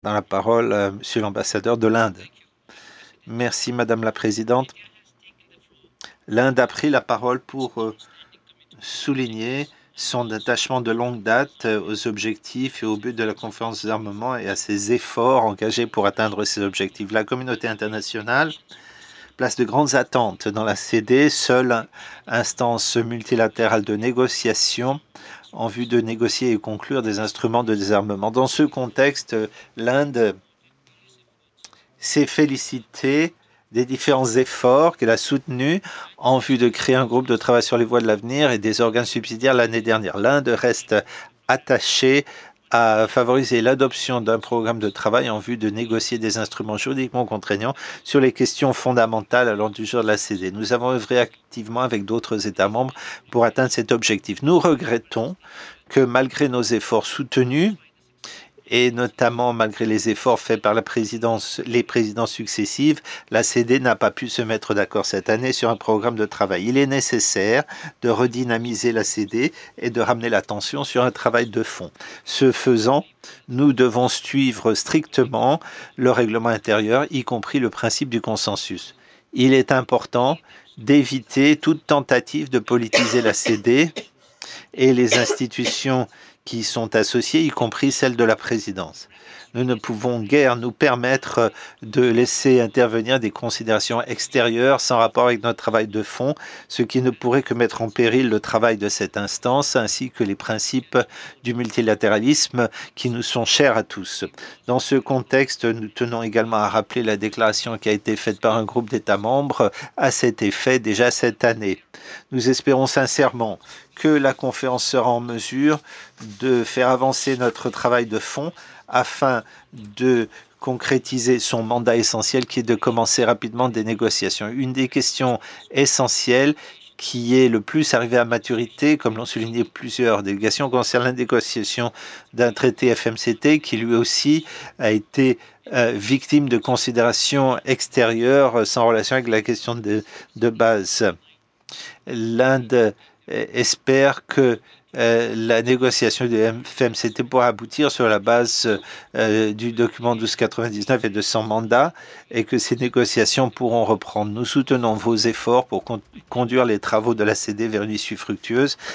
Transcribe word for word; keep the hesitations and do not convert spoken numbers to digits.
Dans la parole, euh, Monsieur l'ambassadeur de l'Inde. Merci, Madame la Présidente. L'Inde a pris la parole pour euh, souligner son attachement de longue date euh, aux objectifs et au but de la conférence des armements et à ses efforts engagés pour atteindre ces objectifs. La communauté internationale place de grandes attentes dans la C D, seule instance multilatérale de négociation en vue de négocier et conclure des instruments de désarmement. Dans ce contexte, l'Inde s'est félicitée des différents efforts qu'elle a soutenus en vue de créer un groupe de travail sur les voies de l'avenir et des organes subsidiaires l'année dernière. L'Inde reste attachée à favoriser l'adoption d'un programme de travail en vue de négocier des instruments juridiquement contraignants sur les questions fondamentales à l'ordre du jour de la C D. Nous avons œuvré activement avec d'autres États membres pour atteindre cet objectif. Nous regrettons que malgré nos efforts soutenus, et notamment malgré les efforts faits par la présidence, les présidences successives, la C D n'a pas pu se mettre d'accord cette année sur un programme de travail. Il est nécessaire de redynamiser la C D et de ramener l'attention sur un travail de fond. Ce faisant, nous devons suivre strictement le règlement intérieur, y compris le principe du consensus. Il est important d'éviter toute tentative de politiser la C D et les institutions qui sont associées, y compris celle de la présidence. Nous ne pouvons guère nous permettre de laisser intervenir des considérations extérieures sans rapport avec notre travail de fond, ce qui ne pourrait que mettre en péril le travail de cette instance ainsi que les principes du multilatéralisme qui nous sont chers à tous. Dans ce contexte, nous tenons également à rappeler la déclaration qui a été faite par un groupe d'États membres à cet effet déjà cette année. Nous espérons sincèrement que la conférence sera en mesure de faire avancer notre travail de fond afin de concrétiser son mandat essentiel qui est de commencer rapidement des négociations. Une des questions essentielles qui est le plus arrivé à maturité, comme l'ont souligné plusieurs délégations, concerne la négociation d'un traité F M C T qui lui aussi a été euh, victime de considérations extérieures sans relation avec la question de, de base. L'Inde espère que euh, la négociation du F M C T pourra aboutir sur la base euh, du document douze quatre-vingt-dix-neuf et de son mandat et que ces négociations pourront reprendre. Nous soutenons vos efforts pour con conduire les travaux de la C D vers une issue fructueuse